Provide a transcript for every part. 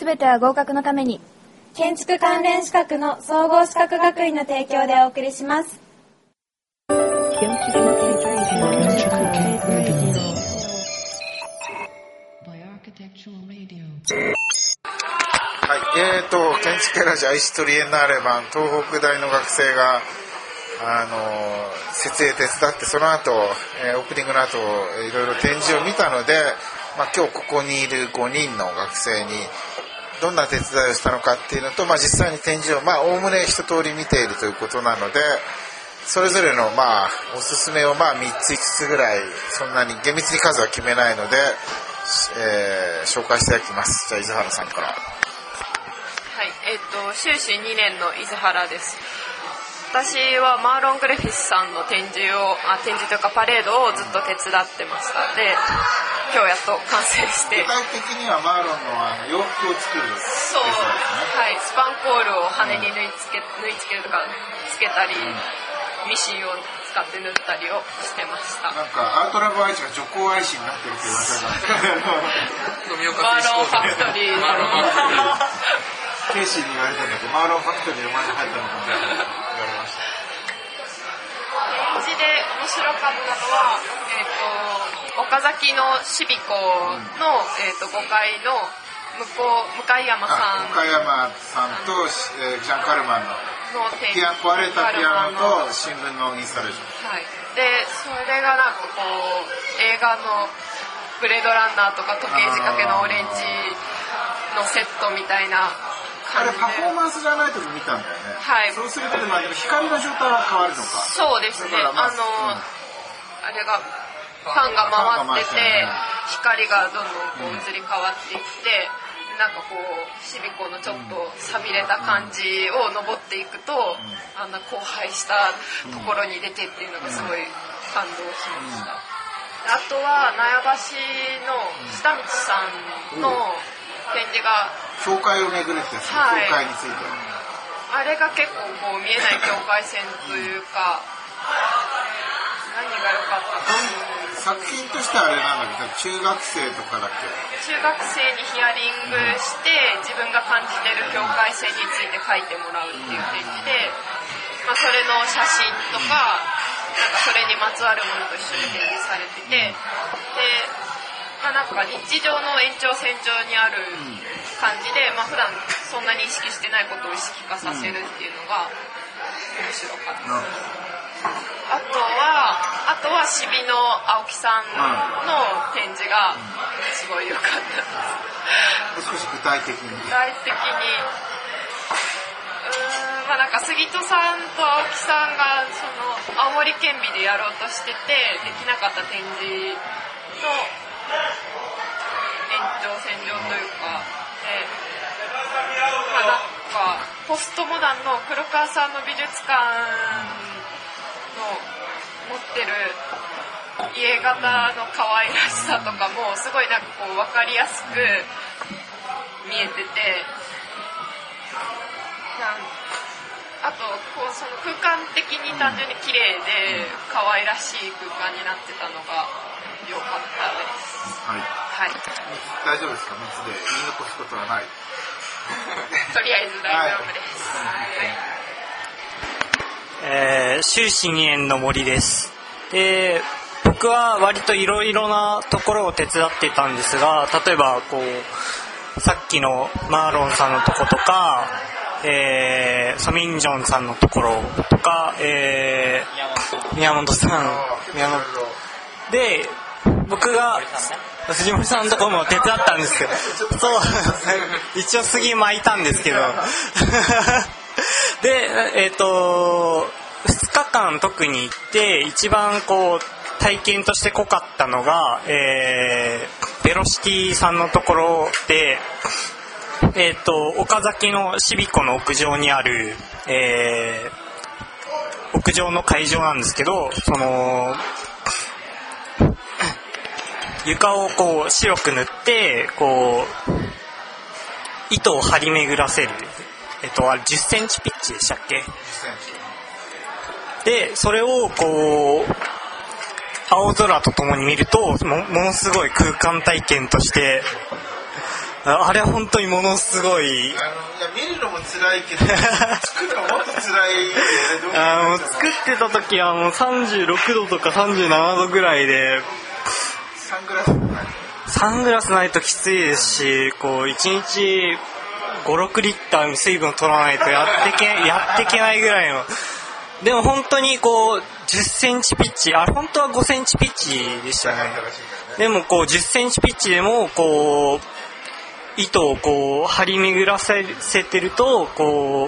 すべては合格のために。 建築関連資格の総合資格学院の提供でお送りします。 はい、建築ラジオ愛しトリエンナーレ版東北大の学生が設営手伝って、その後、オープニングの後いろいろ展示を見たので、今日ここにいる5人の学生にどんな手伝いをしたのかっていうのと、実際に展示をおおむね一通り見ているということなので、それぞれのおすすめを3つ5つぐらい、そんなに厳密に数は決めないので、紹介していただきます。じゃあ伊豆原さんから。 はい、修士2年の伊豆原です。私はマーロン・グレフィスさんの展示というかパレードをずっと手伝ってました。で、今日やっと完成して。 具体的にはマーロンの洋服を作る。 そう、はい、スパンコールを羽に縫い付けるとかつけたり、ミシンを使って縫ったりをしてました。 なんかアートラブアイシが女工アイシになってるっていう噂がマーロンファクトリー。 ケイシーに言われたんだけど、マーロンファクトリーの前に入ったのかなって言われました。 展示で面白かったのは、岡崎のシビコの、5階の向山さん。 向山さんと、ジャン・カルマンの壊れたピアノと新聞のインスタレーション。 はい。で、それがなんか映画のブレードランナーとか時計仕掛けのオレンジのセットみたいな感じで。 あれパフォーマンスじゃないとき見たんだよね。 はい。 そうすることで光の状態は変わるのか。 そうですね。あれがファンが回ってて、光がどんどん移り変わっていって、なんかシビコのちょっと寂れた感じを登っていくと、あんな荒廃したところに出てっていうのがすごい感動しました。あとは苗場市の下道さんの展示が教会を巡るってやつ、はい、教会についてあれが結構見えない境界線というか、何が良かったか作品としてはあれなんだけど、中学生とかだっけ。 中学生にヒアリングして自分が感じてる境界線について書いてもらうっていう展示で、それの写真とかなんかそれにまつわるものと一緒に展示されてて、で、なんか日常の延長線上にある感じで、普段そんなに意識してないことを意識化させるっていうのが面白かったです。あとはシビの青木さんの展示がすごい良かったです。 少し具体的に。 なんか杉戸さんと青木さんが青森県美でやろうとしててできなかった展示の延長線上というか、なんかポストモダンの黒川さんの美術館の持ってる家型の可愛らしさとかもすごいなんか分かりやすく見えてて、あとその空間的に単純に綺麗で可愛らしい空間になってたのが良かったです。 はい。はい。大丈夫ですか？熱で言い残すことはない。 とりあえず大丈夫です。 修士2年の森です。で、僕は割といろいろなところを手伝っていたんですが、例えばさっきのマーロンさんのとことか、ソミンジョンさんのところとか、宮本さんで、僕が藤森さんのところも手伝ったんですけど、そう一応杉巻いたんですけどで、2日間特に行って一番体験として濃かったのが、ベロシティさんのところで、岡崎のシビコの屋上にある、屋上の会場なんですけど、床を白く塗って糸を張り巡らせる、あれ10センチピッチでしたっけ？でそれを青空とともに見るとものすごい空間体験としてあれは本当にものすごいいや見るのも辛いけど作るのもっと辛いよね。 もう作ってた時はもう36度とか37度ぐらいでサングラスないときついですし、こう1日5、6リッター水分取らないとやっていけないぐらいの。でも本当にこう10センチピッチ、本当は5センチピッチでしたね。でもこう10センチピッチでもこう糸をこう張り巡らせてるとこ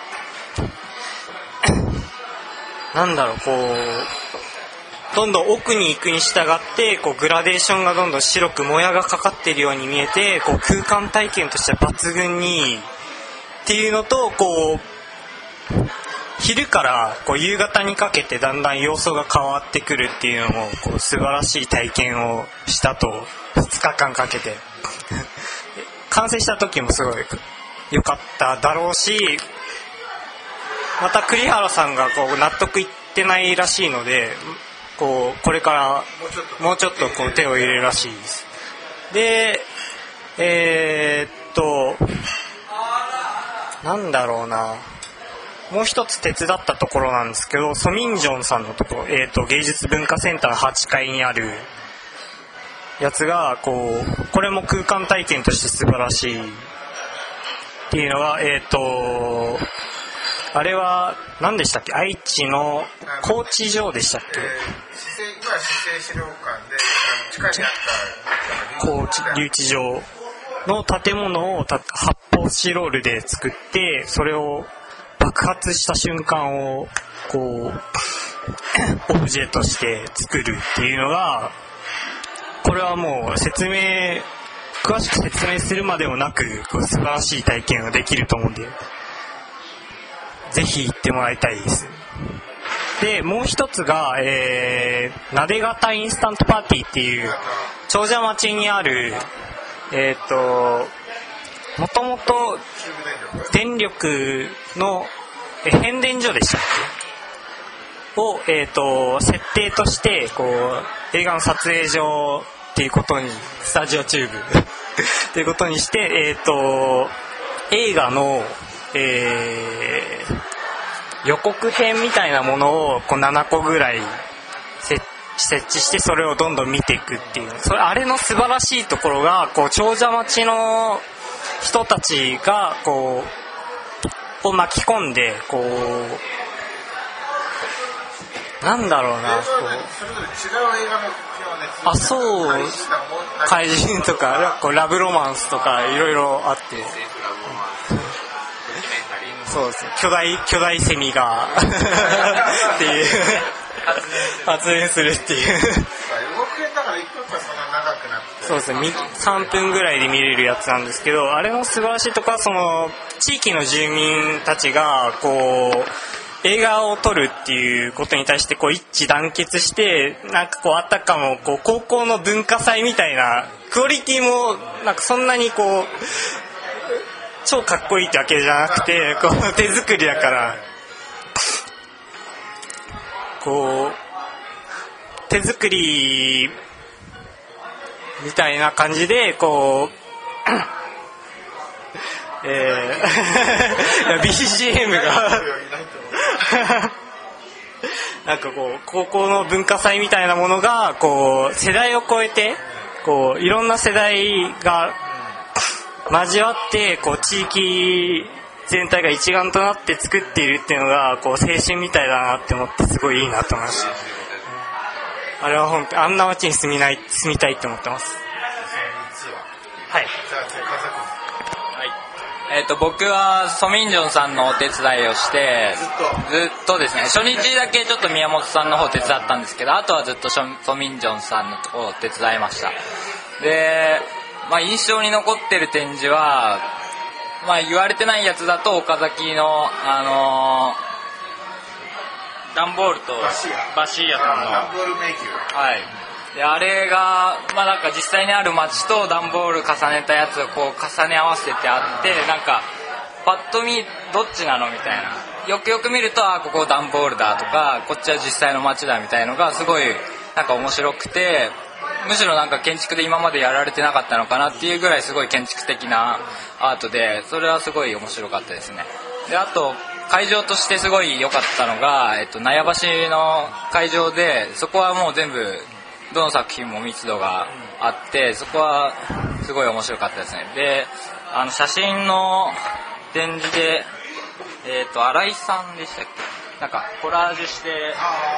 うなんだろう、こうどんどん奥に行くに従ってこうグラデーションがどんどん白くもやがかかっているように見えて、こう空間体験としては抜群にっていうのと、こう昼からこう夕方にかけてだんだん様相が変わってくるっていうのもこう素晴らしい体験をしたと、2日間かけて完成した時もすごい良かっただろうし、また栗原さんがこう納得いってないらしいので、これからもうちょっとこう手を入れるらしいです。でなんだろうな、もう一つ手伝ったところなんですけど、ソミンジョンさんのところ、芸術文化センター8階にあるやつがこれも空間体験として素晴らしいっていうのは、あれは何でしたっけ、愛知の高知城でしたっけ、 今市政資料館で地下にあった高知留置場の建物を発泡スチロールで作って、それを爆発した瞬間をこうオブジェとして作るっていうのが、これはもう詳しく説明するまでもなく素晴らしい体験ができると思うんで、ぜひ行ってもらいたいです。でもう一つが、なで型インスタントパーティーっていう長者町にあるもともと電力の変電所でしたっけを、設定として映画の撮影場っていうことに、スタジオチューブっていうことにして、映画の、予告編みたいなものを7個ぐらい設置して、それをどんどん見ていくっていう、あれの素晴らしいところが長者町の人たちがを巻き込んでなんだろうな、 それぞれ違う映画のあ、そう怪人とかラブロマンスとかいろいろあって、そうですね、巨大セミがっていう発電するっていう動くだから1分かそんな長くなって、 そうですね、3分ぐらいで見れるやつなんですけど、あれの素晴らしいとこはその地域の住民たちが映画を撮るっていうことに対して一致団結して、あたかも高校の文化祭みたいな、クオリティもそんなに超かっこいいってわけじゃなくて、手作りだから手作りみたいな感じでBGM が高校の文化祭みたいなものが世代を超えていろんな世代が交わって地域全体が一丸となって作っているっていうのが青春みたいだなって思って、すごいいいなと思いました。あれは本当にあんな街に住みたいって思ってます。はい。 僕はソミンジョンさんのお手伝いをしてずっとですね、初日だけちょっと宮本さんの方手伝ったんですけど、あとはずっとソミンジョンさんのところを手伝いました。で、印象に残ってる展示は、言われてないやつだと岡崎のダンボールとバシーヤさんのダンボール迷宮、 はい、であれが実際にある街とダンボール重ねたやつを重ね合わせてあって、パッと見どっちなのみたいな、よくよく見るとここダンボールだとか、こっちは実際の街だみたいのがすごい面白くて、 むしろなんか建築で今までやられてなかったのかなっていうぐらいすごい建築的なアートで、それはすごい面白かったですね。であと会場としてすごい良かったのが、納屋橋の会場で、そこはもう全部どの作品も密度があって、そこはすごい面白かったですね。で写真の展示で、新井さんでしたっけ、なんかコラージュして、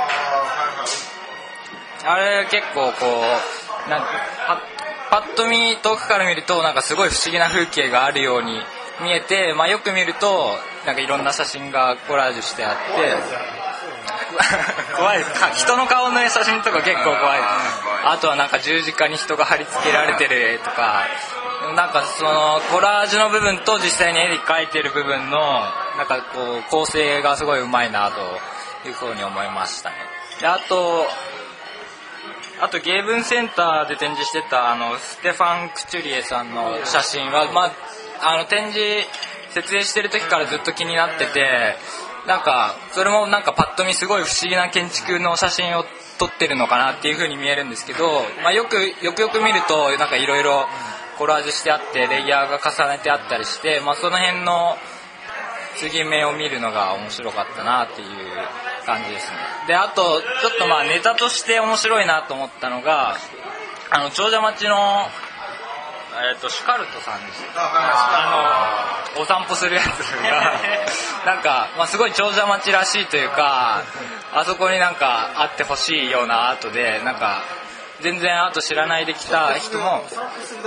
あれ結構こうなんかパッと見遠くから見るとなんかすごい不思議な風景があるように見えて、よく見るとなんかいろんな写真がコラージュしてあって怖いです。人の顔の写真とか結構怖いです。あとはなんか十字架に人が貼り付けられてる絵とか、なんかそのコラージュの部分と実際に絵で描いてる部分のなんかこう構成がすごいうまいなというふうに思いましたね。であと芸文センターで展示してたステファン・クチュリエさんの写真は、展示設営してる時からずっと気になってて、なんかそれもなんかパッと見すごい不思議な建築の写真を撮ってるのかなっていう風に見えるんですけど、よく見るとなんかいろいろコラージュしてあってレイヤーが重ねてあったりして、その辺の継ぎ目を見るのが面白かったなっていう感じですね。であとちょっとネタとして面白いなと思ったのが長者町のシュカルトさんです。お散歩するやつがなんか、すごい長者町らしいというか、あそこになんかあってほしいようなアートで、なんか全然アート知らないで来た人もそう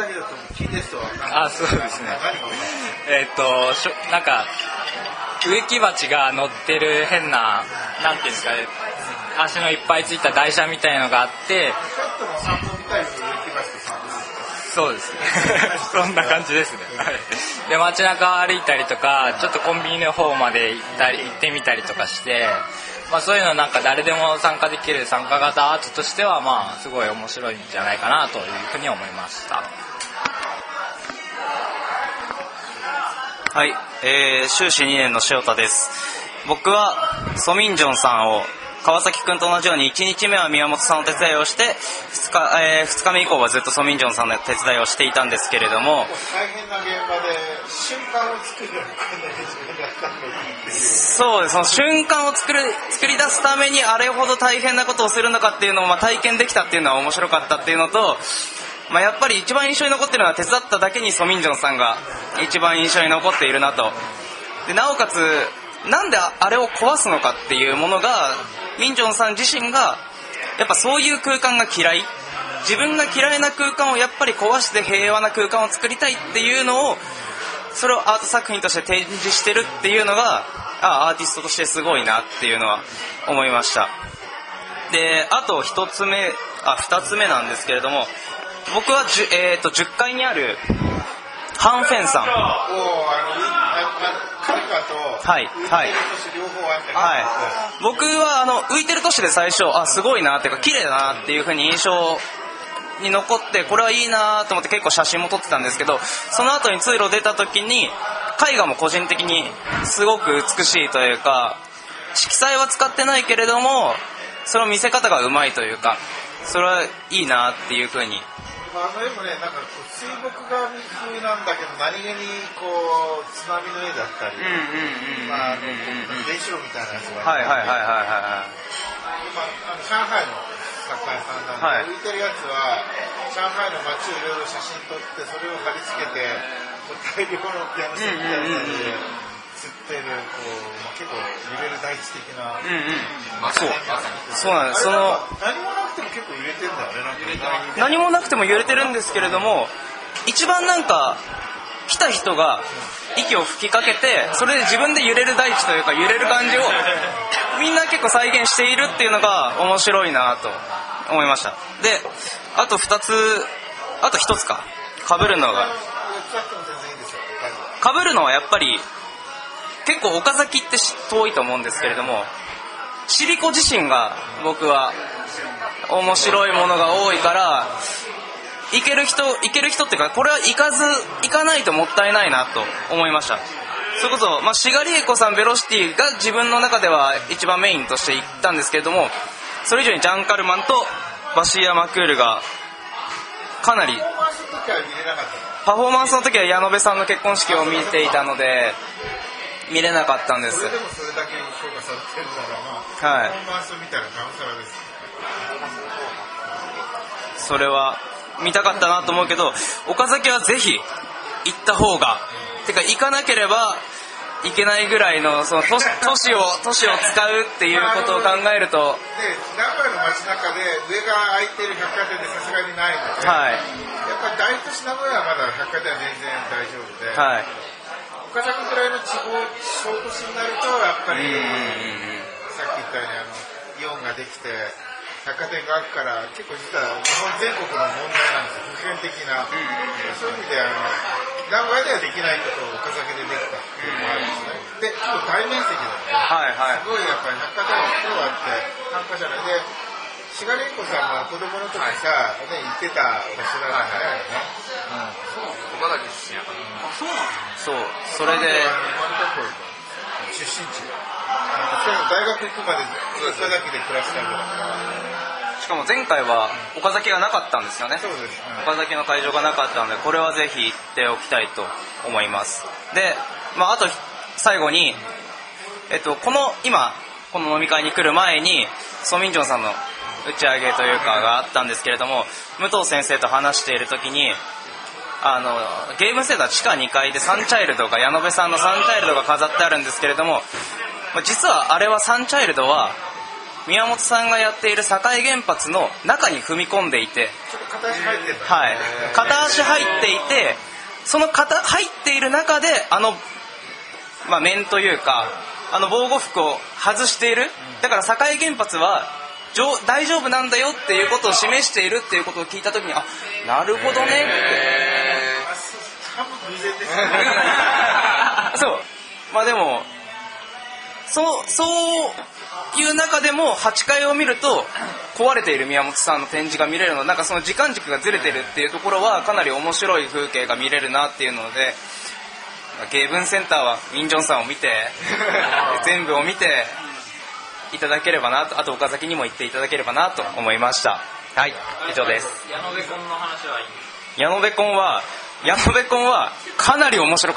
ですね。なんか植木鉢が乗ってる変な、なんていうんですかね、足のいっぱいついた台車みたいのがあって、そうですねそんな感じですねで街中歩いたりとか、ちょっとコンビニの方まで行ってみたりとかして、そういうのなんか誰でも参加できる参加型アートとしてはすごい面白いんじゃないかなというふうに思いました。 はい、修士2年の塩田です。僕はソミンジョンさんを川崎くんと同じように1日目は宮本さんの手伝いをして、2日目以降はずっとソミンジョンさんの手伝いをしていたんですけれども、 大変な現場で瞬間を作るのがそうです。その瞬間を作り出すためにあれほど大変なことをするのかっていうのを体験できたっていうのは面白かったっていうのと、やっぱり一番印象に残っているのは手伝っただけにソミンジョンさんが一番印象に残っているなと。でなおかつなんであれを壊すのかっていうものが、ミンジョンさん自身がやっぱそういう空間が嫌い、自分が嫌いな空間をやっぱり壊して平和な空間を作りたいっていうのを、それをアート作品として展示してるっていうのがアーティストとしてすごいなっていうのは思いました。であと2つ目なんですけれども、僕は10階にあるハンフェンさん、はいはいはい、僕は浮いてる都市で最初すごいなっていうか綺麗だなっていう風に印象に残って、これはいいなと思って結構写真も撮ってたんですけど、その後に通路出た時に絵画も個人的にすごく美しいというか、色彩は使ってないけれどもその見せ方がうまいというか、それはいいなっていう風に。 絵もね、なんか水墨画風なんだけど、何気にこう津波の絵だったり、原子炉みたいなやつがあって、上海の作家さんなんで、浮いてるやつは上海の街をいろいろ写真撮って、それを貼り付けて大量のピアノ線みたいなので釣ってる、結構揺れる大地的な、 そうなんです。 何もなくても結構揺れてるんだよね。 何もなくても揺れてるんですけれども、一番なんか来た人が息を吹きかけて、それで自分で揺れる大地というか揺れる感じをみんな結構再現しているっていうのが面白いなと思いました。であと1つか被るのはやっぱり結構岡崎って遠いと思うんですけれども、シリコ自身が僕は面白いものが多いから、行ける人っていうか、これは行かないともったいないなと思いました。それこそ、シガリエコさん、ベロシティが自分の中では一番メインとして行ったんですけれども、それ以上にジャン・カルマンとバシーヤ・マクールがかなりパフォーマンスの時は矢野部さんの結婚式を見ていたので見れなかったんです。 それでもそれだけ評価されてるなら、はい、パフォーマンスを見たらなおさらです。 それは見たかったなと思うけど、岡崎はぜひ行った方が、てか行かなければいけないぐらいのその都市を使うっていうことを考えると、 で名古屋の街中で上が空いてる百貨店でさすがにないので、はい、やっぱり大都市名古屋はまだ百貨店は全然大丈夫で、はい、岡崎ぐらいの地方小都市になるとやっぱり、さっき言ったようにイオンができて百貨店があるから結構実は日本全国の問題なんですよ、普遍的な、そういう意味で名古屋ではできないことを岡崎でできたっていうのもあるんですね。で、大面積なので、はいはい、すごいやっぱり百貨店の袋があって参加者なんで、志賀玲子さんが子供の時さ、行ってた場所なんだよね。 岡崎出身やから。 そうなんですよ。そう、それで出身地。大学行くまで岡崎で暮らしたんだから。 しかも前回は岡崎がなかったんですよね。 そうです、 岡崎の会場がなかったので、これはぜひ行っておきたいと思います。で、あと最後に、今この飲み会に来る前にソミンジョンさんの打ち上げというかがあったんですけれども、武藤先生と話している時にゲームセンター地下2階でサンチャイルドが、矢野部さんのサンチャイルドが飾ってあるんですけれども、実はあれはサンチャイルドは宮本さんがやっている堺原発の中に踏み込んでいて、 ちょっと片足入ってた、 はい、片足入っていて、その入っている中で面というか防護服を外している。だから堺原発は大丈夫なんだよっていうことを示しているっていうことを聞いたときに、なるほどねって。 偶然ですね。 そう。でもそういう中でも8階を見ると壊れている宮本さんの展示が見れるので、その時間軸がずれてるっていうところはかなり面白い風景が見れるなっていうので、芸文センターはウィンジョンさんを見て全部を見ていただければなと、あと岡崎にも行っていただければなと思いました。はい、以上です。 矢野部コンの話はいい？ 矢野部コンはかなり面白か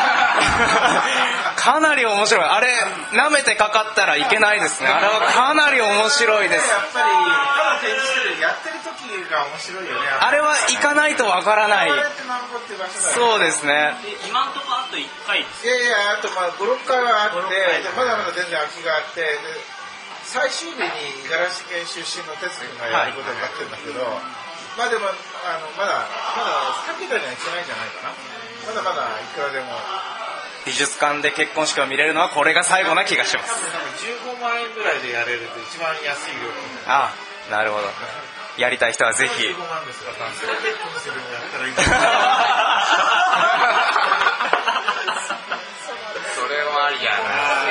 ったかなり面白い。あれ舐めてかかったらいけないですね。あれはかなり面白いです。 やっぱり展示してるやってる時が面白いよね。 あれは行かないとわからない。そうですね。 今んとこあと1回です。 いやあと5、6回はあって、まだまだ全然空きがあって、最終日に五十嵐県出身の哲君がやることになってるんだけど、でもまだ2桁にはいけないんじゃないかな。まだまだいくらでも。 美術館で結婚式を見れるのはこれが最後な気がします。 15万円ぐらいでやれると一番安い料金。 ああ、なるほど。やりたい人はぜひ。 15万ですか、男性結婚するのやったらいい。 それはありや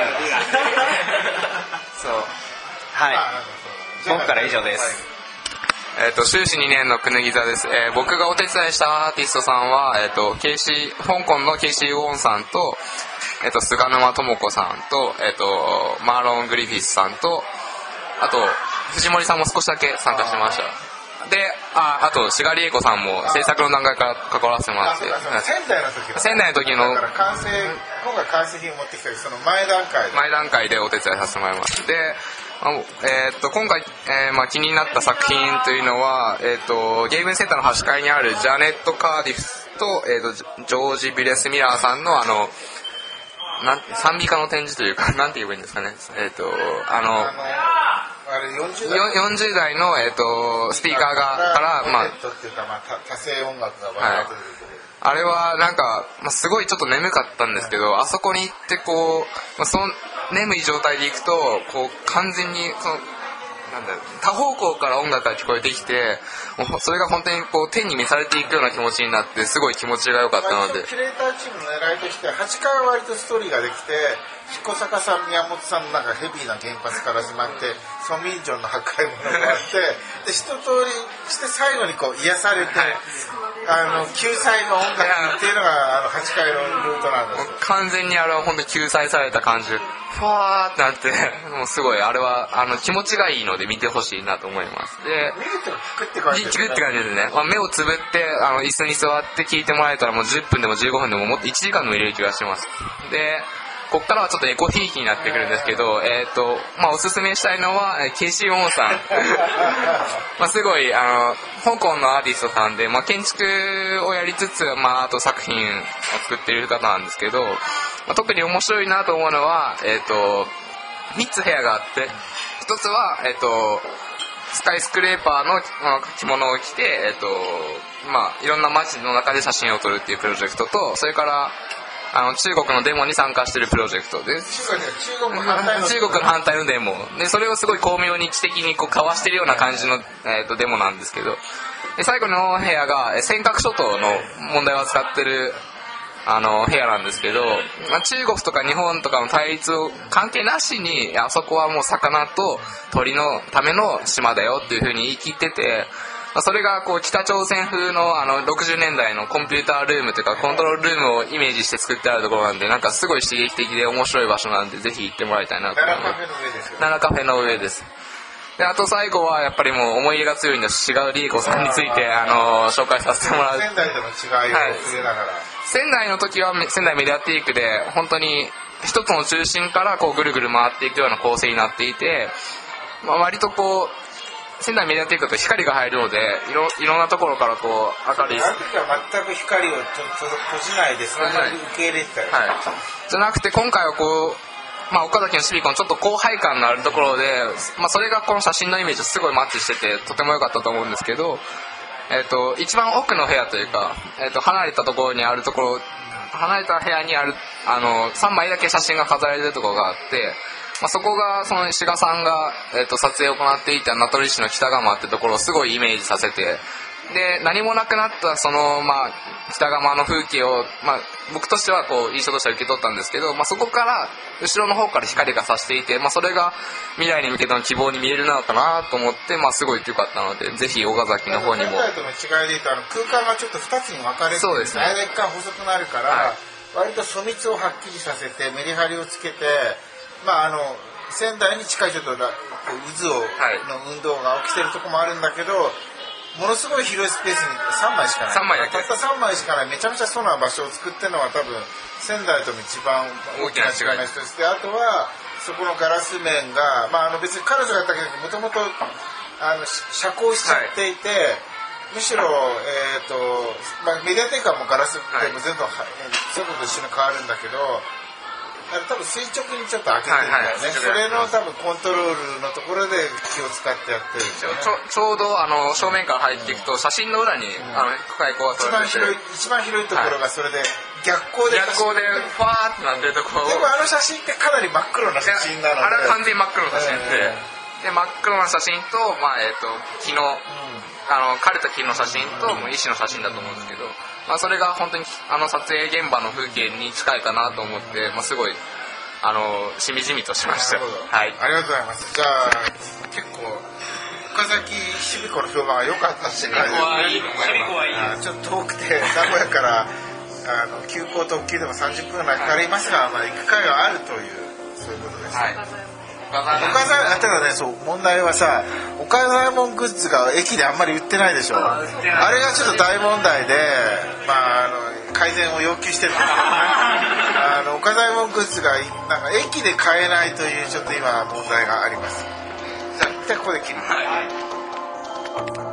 な。 そう。はい。僕から以上です。 修士2年のくぬぎ座です。僕がお手伝いしたアーティストさんは、香港のケイシー・ウォンさんと、菅沼智子さんと、マーロン・グリフィスさんと、あと藤森さんも少しだけ参加してました。で、あと志賀理恵子さんも制作の段階から関わらせてもらって、仙台の時のだから今回完成品を持ってきたけど、その前段階でお手伝いさせてもらいました。で、今回、気になった作品というのは、ゲームセンターの端階にあるジャネット・カーディフスと、ジョージ・ビレス・ミラーさんの賛美歌の展示というか、なんて言えばいいんですかね。40代の、スピーカーから多声音楽がバーッと出てくる。 あれはなんか、すごいちょっと眠かったんですけど、あそこに行ってその眠い状態で行くと完全に多方向から音楽が聞こえてきて、それが本当に天に召されていくような気持ちになって、すごい気持ちが良かったので、 キュレーターチームの狙いとしては8回は割とストーリーができて、彦坂さん、宮本さんのヘビーな原発から始まって、ソミンジョンの破壊ものがあって、で一通りして最後に癒されて、 救済の音楽っていうのが8階のルートなんですよ。 完全にあれは本当に救済された感じ、ふわーってなって、もうすごいあれは気持ちがいいので見てほしいなと思います。で、 見ると聞くって感じですね。 聞くって感じですね。目をつぶって椅子に座って聞いてもらえたらもう10分でも15分でももっと1時間でも入れる気がします。で、こっからはちょっとエコひいきになってくるんですけど、おすすめしたいのは、ケイシー・ウォンさん。すごい、香港のアーティストさんで、建築をやりつつ、あと作品を作っている方なんですけど、特に面白いなと思うのは、3つ部屋があって、1つは、スカイスクレーパーの着物を着て、いろんな街の中で写真を撮るっていうプロジェクトと、それから、中国のデモに参加しているプロジェクトで、 中国の反対のデモで、それをすごい巧妙に知的に交わしているような感じの、デモなんですけど、で最後の部屋が尖閣諸島の問題を扱っている部屋なんですけど、中国とか日本とかの対立を関係なしに、あそこはもう魚と鳥のための島だよっていう風に言い切ってて、それが北朝鮮風の60年代のコンピュータールームというかコントロールルームをイメージして作ってあるところなんで、なんかすごい刺激的で面白い場所なんで、ぜひ行ってもらいたいなと思います。奈良カフェの上です。で、あと最後はやっぱりもう思い入れが強いんです。志賀理恵子さんについて紹介させてもらう。 仙台との違いを触れながら、 仙台の時は仙台メディアティークで本当に一つの中心からぐるぐる回っていくような構成になっていて、割と仙台メディアティークだと光が入るので、いろんなところから明るい。 あの時は全く光を閉じないで、そのまま受け入れてたよ、 はい。じゃなくて今回は岡崎のシビコンちょっと後輩感のあるところで、それがこの写真のイメージとすごいマッチしててとても良かったと思うんですけど、一番奥の部屋というか、離れたところにあるところ、離れた部屋にある3枚だけ写真が飾られてるところがあって、そこがその志賀さんが、撮影を行っていた名取市の北釜ってところをすごいイメージさせて、で何もなくなったその、北釜の風景を、僕としては印象としては受け取ったんですけど、そこから後ろの方から光が差していて、それが未来に向けての希望に見えるのかなと思って、すごい良かったので、ぜひ岡崎の方にも。 仙台との違いで言うと空間がちょっと2つに分かれて、 そうですね、 間一貫細くなるから、はい、割と粗密をはっきりさせてメリハリをつけて、仙台に近いちょっと渦の運動が起きてるとこもあるんだけど、ものすごい広いスペースに3枚しかない。 3枚だけ。 たった3枚しかない。めちゃめちゃそうな場所を作ってるのは多分仙台との一番大きな違いの一つで、あとはそこのガラス面が、別に彼女がやったけどもともと遮光しちゃっていて、はい、むしろ、メディアテイカーもガラスでも全部、そういうことと一緒に変わるんだけど、多分垂直にちょっと開けてるんだよね、それの多分コントロールのところで気を使ってやってるんですよね。 ちょうど正面から入っていくと写真の裏に深い子が撮られてて、 一番広いところがそれで逆光でファーってなってるところを、 でも写真ってかなり真っ黒な写真なので、 あれは完全に真っ黒な写真で、真っ黒な写真と、木の枯れた木の写真と石の写真だと思うんですけど、それが本当に撮影現場の風景に近いかなと思って、すごいしみじみとしました。はい、 ありがとうございます。じゃあ結構岡崎シビコの評判が良かったし、 シビコはいい。 ちょっと遠くて名古屋から急行特急でも30分ぐらいかかりますが、行く会があるというそういうことです。はい、ただね、問題はさ、岡左衛門グッズが駅であんまり売ってないでしょ。あれがちょっと大問題で、改善を要求してるんですけどね。岡左衛門グッズがなんか駅で買えないというちょっと今問題があります。じゃあここで切る。はい